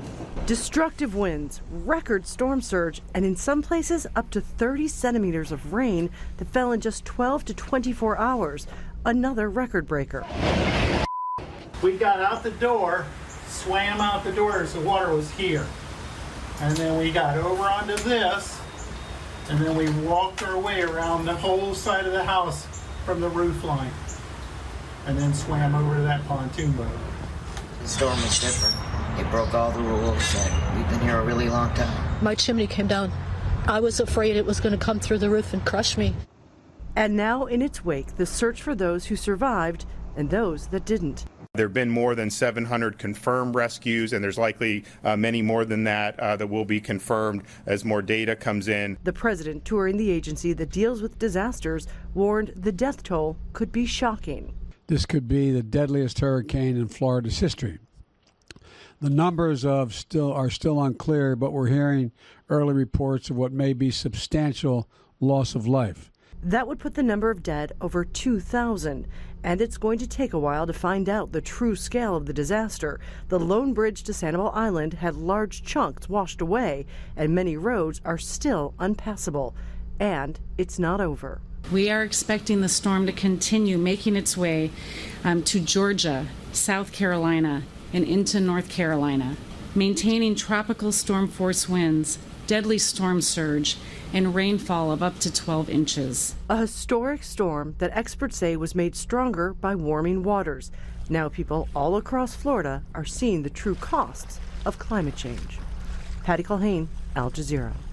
Destructive winds, record storm surge, and in some places up to 30 centimeters of rain that fell in just 12 to 24 hours. Another record breaker. We got out the door, swam out the door as the water was here. And then we got over onto this, and then we walked our way around the whole side of the house from the roof line. And then swam over to that pontoon boat. The storm was different. It broke all the rules, and we've been here a really long time. My chimney came down. I was afraid it was going to come through the roof and crush me. And now in its wake, the search for those who survived and those that didn't. There have been more than 700 confirmed rescues, and there's likely many more than that that will be confirmed as more data comes in. The president, touring the agency that deals with disasters, warned the death toll could be shocking. This could be the deadliest hurricane in Florida's history. The numbers are still unclear, but we're hearing early reports of what may be substantial loss of life. That would put the number of dead over 2,000, and it's going to take a while to find out the true scale of the disaster. The Lone Bridge to Sanibel Island had large chunks washed away, and many roads are still unpassable. And it's not over. We are expecting the storm to continue making its way to Georgia, South Carolina, and into North Carolina, maintaining tropical storm force winds, deadly storm surge, and rainfall of up to 12 inches. A historic storm that experts say was made stronger by warming waters. Now people all across Florida are seeing the true costs of climate change. Patty Culhane, Al Jazeera.